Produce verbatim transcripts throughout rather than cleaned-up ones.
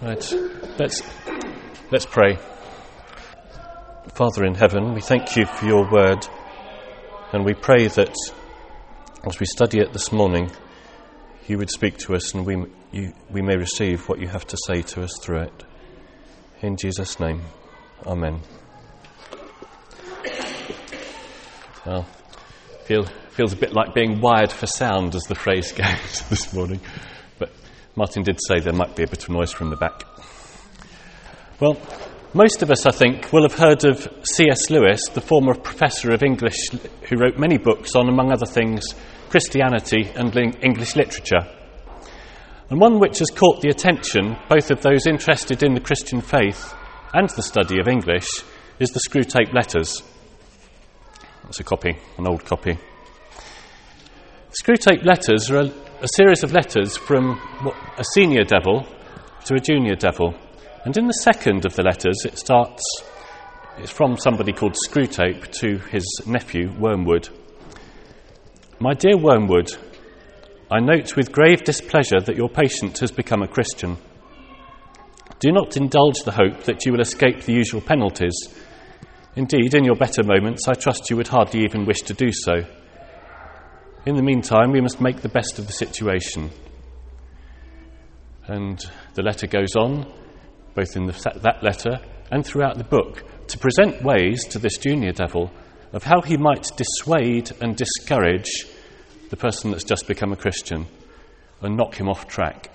Right, let's, let's pray. Father in heaven, we thank you for your word, and we pray that as we study it this morning, you would speak to us and we, you, we may receive what you have to say to us through it. In Jesus' name, amen. Well, feel, feels a bit like being wired for sound, as the phrase goes this morning. But Martin did say there might be a bit of noise from the back. Well, most of us, I think, will have heard of C S Lewis, the former professor of English, who wrote many books on, among other things, Christianity and English literature. And one which has caught the attention both of those interested in the Christian faith and the study of English is the Screwtape Letters. That's a copy, an old copy. Screwtape Letters are a, a series of letters from what, a senior devil to a junior devil. And in the second of the letters, it starts, it's from somebody called Screwtape to his nephew, Wormwood. My dear Wormwood, I note with grave displeasure that your patient has become a Christian. Do not indulge the hope that you will escape the usual penalties. Indeed, in your better moments, I trust you would hardly even wish to do so. In the meantime, we must make the best of the situation. And the letter goes on, both in the, that letter and throughout the book, to present ways to this junior devil of how he might dissuade and discourage the person that's just become a Christian and knock him off track.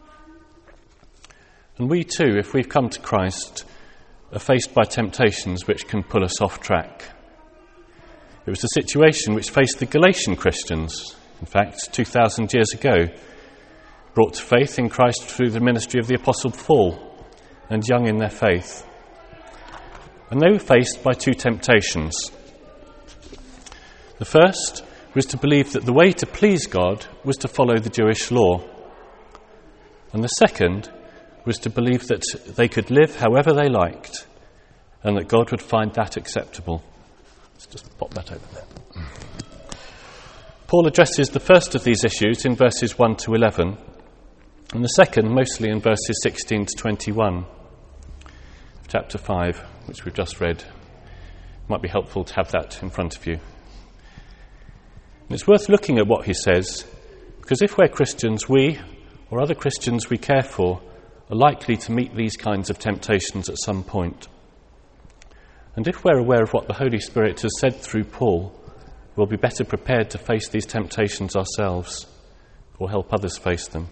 And we too, if we've come to Christ, are faced by temptations which can pull us off track. It was the situation which faced the Galatian Christians, in fact, two thousand years ago, brought to faith in Christ through the ministry of the Apostle Paul, and young in their faith. And they were faced by two temptations. The first was to believe that the way to please God was to follow the Jewish law. And the second was to believe that they could live however they liked and that God would find that acceptable. Let's just pop that over there. Paul addresses the first of these issues in verses one to eleven, and the second mostly in verses sixteen to twenty-one. Chapter five, which we've just read. It might be helpful to have that in front of you. And it's worth looking at what he says, because if we're Christians, we, or other Christians we care for, are likely to meet these kinds of temptations at some point. And if we're aware of what the Holy Spirit has said through Paul, we'll be better prepared to face these temptations ourselves, or help others face them.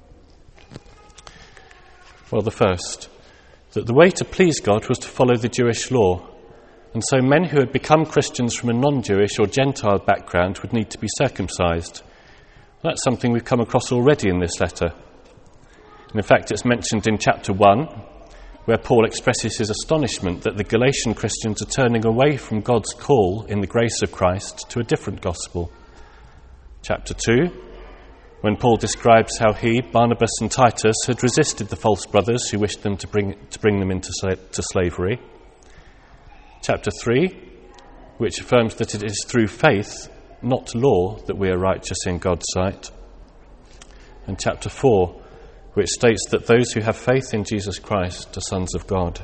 Well, the first, that the way to please God was to follow the Jewish law, and so men who had become Christians from a non-Jewish or Gentile background would need to be circumcised. That's something we've come across already in this letter. And in fact, it's mentioned in chapter one, where Paul expresses his astonishment that the Galatian Christians are turning away from God's call in the grace of Christ to a different gospel. Chapter two, when Paul describes how he, Barnabas and Titus had resisted the false brothers who wished them to bring, to bring them into to slavery. Chapter three, which affirms that it is through faith, not law, that we are righteous in God's sight. And chapter four, which states that those who have faith in Jesus Christ are sons of God.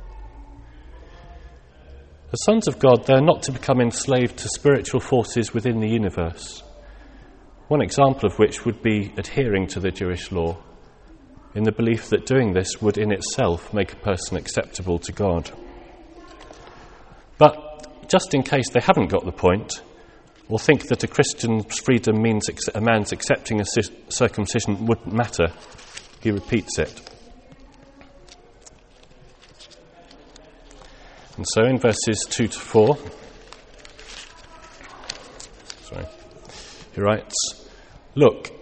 As sons of God, they are not to become enslaved to spiritual forces within the universe. One example of which would be adhering to the Jewish law, in the belief that doing this would in itself make a person acceptable to God. But just in case they haven't got the point, or think that a Christian's freedom means a man's accepting a circumcision wouldn't matter, he repeats it. And so in verses two to four, sorry, he writes, "Look,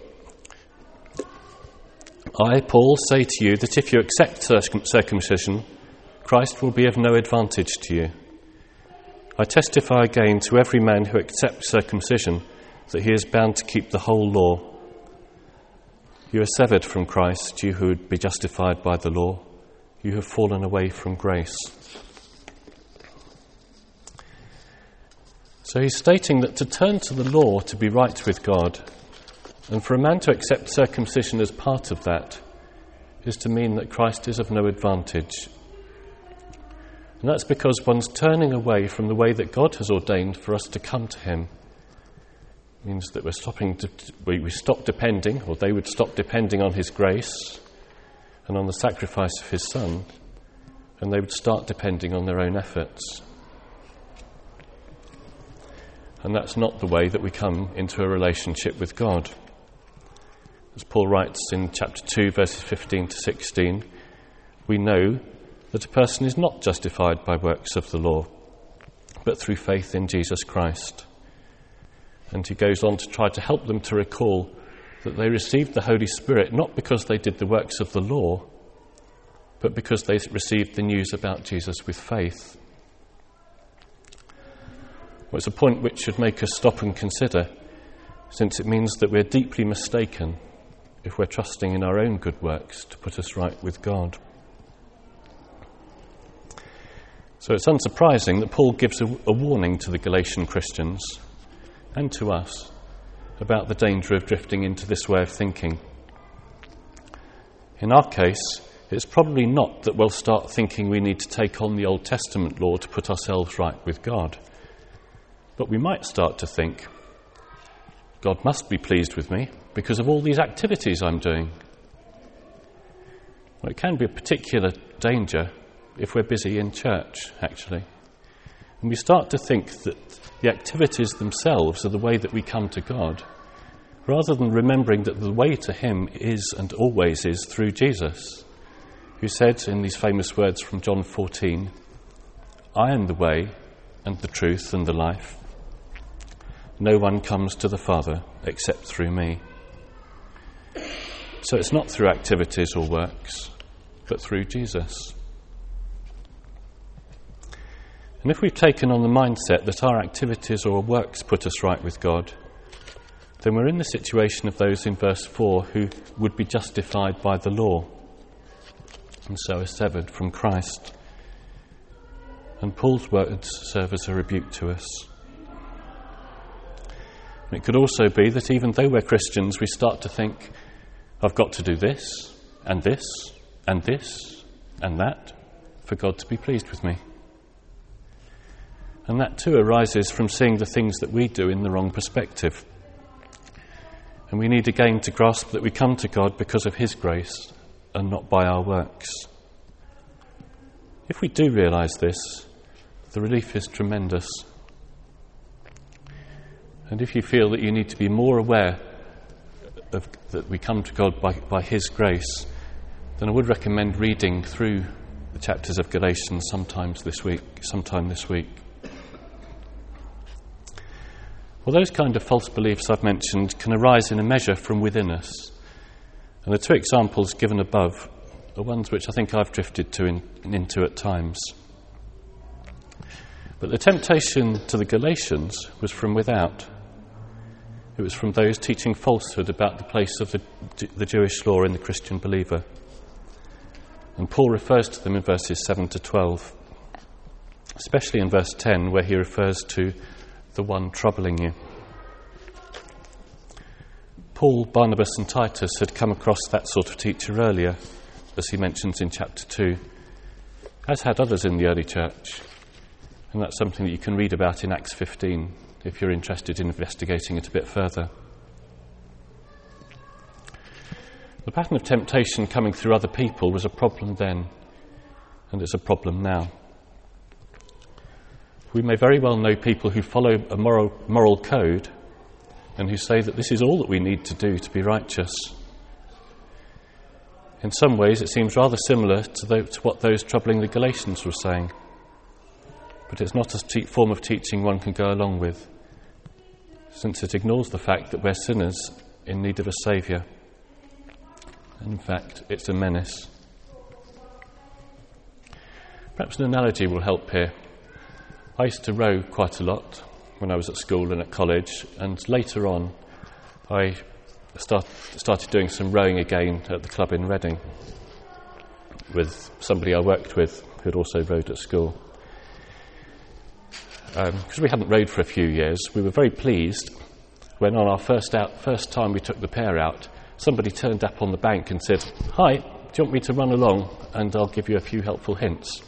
I, Paul, say to you that if you accept circumcision, Christ will be of no advantage to you. I testify again to every man who accepts circumcision that he is bound to keep the whole law. You are severed from Christ, you who would be justified by the law. You have fallen away from grace." So he's stating that to turn to the law to be right with God, and for a man to accept circumcision as part of that, is to mean that Christ is of no advantage. And that's because one's turning away from the way that God has ordained for us to come to him. It means that we're stopping to, we, we stop depending, or they would stop depending on his grace and on the sacrifice of his Son, and they would start depending on their own efforts. And that's not the way that we come into a relationship with God. As Paul writes in chapter two, verses fifteen to sixteen, we know that a person is not justified by works of the law, but through faith in Jesus Christ. And he goes on to try to help them to recall that they received the Holy Spirit not because they did the works of the law, but because they received the news about Jesus with faith. Well, it's a point which should make us stop and consider, since it means that we're deeply mistaken if we're trusting in our own good works to put us right with God. So it's unsurprising that Paul gives a, a warning to the Galatian Christians and to us about the danger of drifting into this way of thinking. In our case, it's probably not that we'll start thinking we need to take on the Old Testament law to put ourselves right with God. But we might start to think, God must be pleased with me because of all these activities I'm doing. Well, it can be a particular danger if we're busy in church, actually. And we start to think that the activities themselves are the way that we come to God, rather than remembering that the way to him is and always is through Jesus, who said in these famous words from John fourteen, I am the way and the truth and the life. No one comes to the Father except through me. So it's not through activities or works, but through Jesus. And if we've taken on the mindset that our activities or works put us right with God, then we're in the situation of those in verse four who would be justified by the law and so are severed from Christ. And Paul's words serve as a rebuke to us. And it could also be that even though we're Christians, we start to think, I've got to do this, and this, and this, and that, for God to be pleased with me. And that too arises from seeing the things that we do in the wrong perspective. And we need again to grasp that we come to God because of his grace and not by our works. If we do realise this, the relief is tremendous. And if you feel that you need to be more aware of that we come to God by, by his grace, then I would recommend reading through the chapters of Galatians sometimes this week, sometime this week. Well, those kind of false beliefs I've mentioned can arise in a measure from within us. And the two examples given above are ones which I think I've drifted to in, into at times. But the temptation to the Galatians was from without. It was from those teaching falsehood about the place of the, the Jewish law in the Christian believer. And Paul refers to them in verses seven to twelve, especially in verse ten, where he refers to the one troubling you. Paul, Barnabas and Titus had come across that sort of teacher earlier, as he mentions in chapter two, as had others in the early church. And that's something that you can read about in Acts fifteen, if you're interested in investigating it a bit further. The pattern of temptation coming through other people was a problem then, and it's a problem now. We may very well know people who follow a moral, moral code and who say that this is all that we need to do to be righteous. In some ways, it seems rather similar to, the, to what those troubling the Galatians were saying. But it's not a te- form of teaching one can go along with, since it ignores the fact that we're sinners in need of a saviour. In fact, it's a menace. Perhaps an analogy will help here. I used to row quite a lot when I was at school and at college, and later on I start, started doing some rowing again at the club in Reading with somebody I worked with who had also rowed at school. Because um, we hadn't rowed for a few years, we were very pleased when on our first out, first time we took the pair out, somebody turned up on the bank and said, "Hi, you want me to run along and I'll give you a few helpful hints?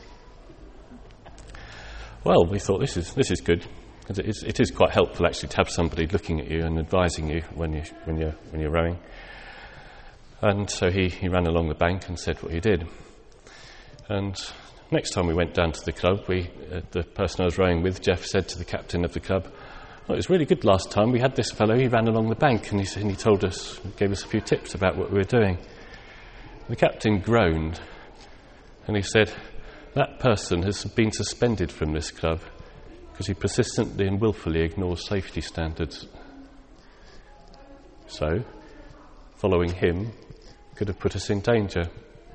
Well, we thought this is this is good. It is, it is quite helpful actually to have somebody looking at you and advising you when you when you're when you're rowing. And so he, he ran along the bank and said what he did. And next time we went down to the club, we uh, the person I was rowing with, Jeff, said to the captain of the club, "Well, it was really good last time. We had this fellow. He ran along the bank and he and he told us, gave us a few tips about what we were doing." The captain groaned and he said, "That person has been suspended from this club because he persistently and willfully ignores safety standards." So, following him could have put us in danger.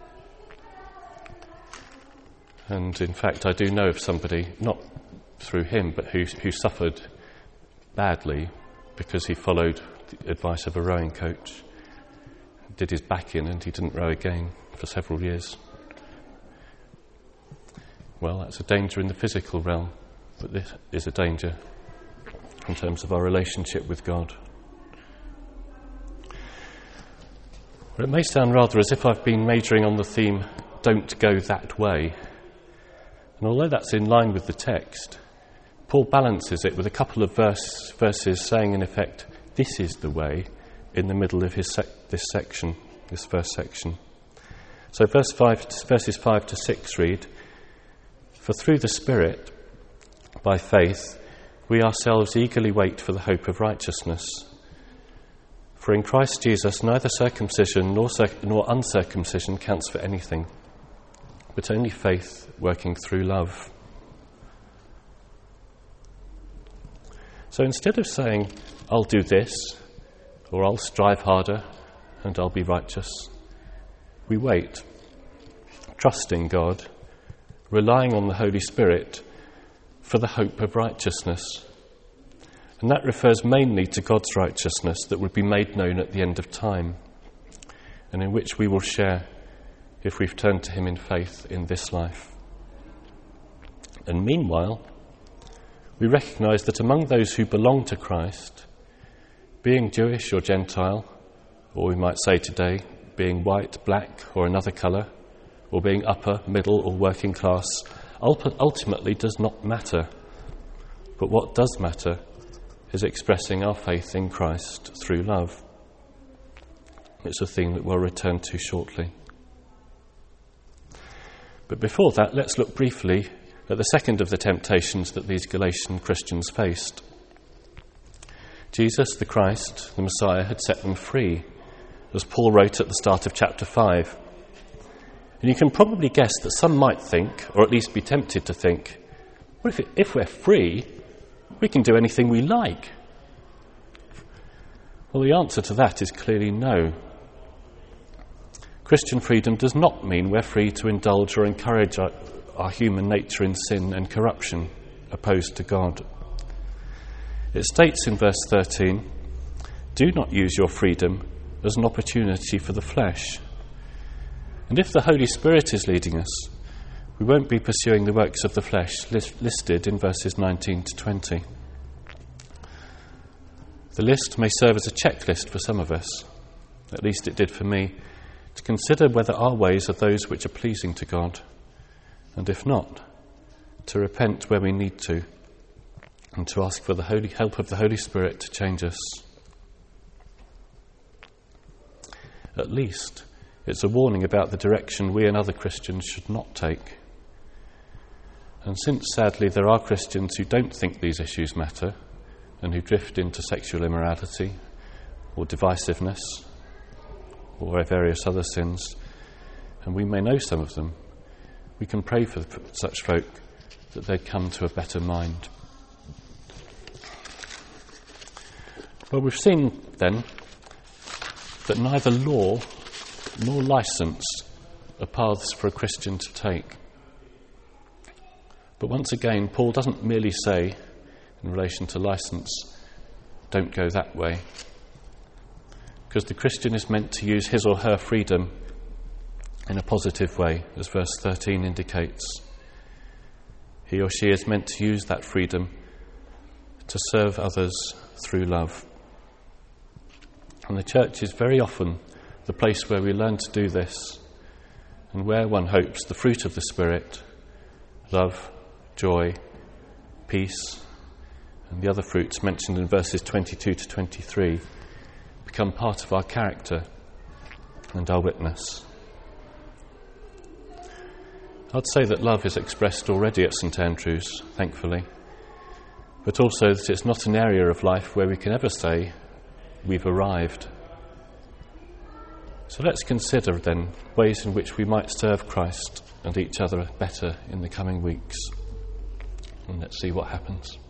And in fact, I do know of somebody, not through him, but who, who suffered badly because he followed the advice of a rowing coach, did his back in, and he didn't row again for several years. Well, that's a danger in the physical realm, but this is a danger in terms of our relationship with God. Well, it may sound rather as if I've been majoring on the theme, "Don't go that way." And although that's in line with the text, Paul balances it with a couple of verse, verses saying, in effect, this is the way, in the middle of his sec- this section, this first section. So verse five, verses five to six read, "For through the Spirit, by faith, we ourselves eagerly wait for the hope of righteousness. For in Christ Jesus neither circumcision nor, circ- nor uncircumcision counts for anything, but only faith working through love." So instead of saying, "I'll do this," or "I'll strive harder and I'll be righteous," we wait, trusting God, relying on the Holy Spirit for the hope of righteousness. And that refers mainly to God's righteousness that would be made known at the end of time, and in which we will share if we've turned to him in faith in this life. And meanwhile, we recognise that among those who belong to Christ, being Jewish or Gentile, or we might say today, being white, black, or another colour, or being upper, middle, or working class, ultimately does not matter. But what does matter is expressing our faith in Christ through love. It's a theme that we'll return to shortly. But before that, let's look briefly at the second of the temptations that these Galatian Christians faced. Jesus, the Christ, the Messiah, had set them free, as Paul wrote at the start of chapter five. And you can probably guess that some might think, or at least be tempted to think, well, if, it, if we're free, we can do anything we like. Well, the answer to that is clearly no. Christian freedom does not mean we're free to indulge or encourage our, our human nature in sin and corruption opposed to God. It states in verse thirteen, "Do not use your freedom as an opportunity for the flesh." And if the Holy Spirit is leading us, we won't be pursuing the works of the flesh list, listed in verses nineteen to twenty. The list may serve as a checklist for some of us, at least it did for me, to consider whether our ways are those which are pleasing to God, and if not, to repent where we need to, and to ask for the holy help of the Holy Spirit to change us. At least, it's a warning about the direction we and other Christians should not take. And since, sadly, there are Christians who don't think these issues matter, and who drift into sexual immorality, or divisiveness, or various other sins, and we may know some of them, we can pray for such folk that they come to a better mind. Well, we've seen then that neither law nor license are paths for a Christian to take. But once again, Paul doesn't merely say, in relation to license, don't go that way. Because the Christian is meant to use his or her freedom in a positive way, as verse thirteen indicates. He or she is meant to use that freedom to serve others through love. And the church is very often the place where we learn to do this and where one hopes the fruit of the Spirit, love, joy, peace, and the other fruits mentioned in verses twenty-two to twenty-three become part of our character and our witness. I'd say that love is expressed already at St Andrews, thankfully, but also that it's not an area of life where we can ever say we've arrived. So let's consider then ways in which we might serve Christ and each other better in the coming weeks, and let's see what happens.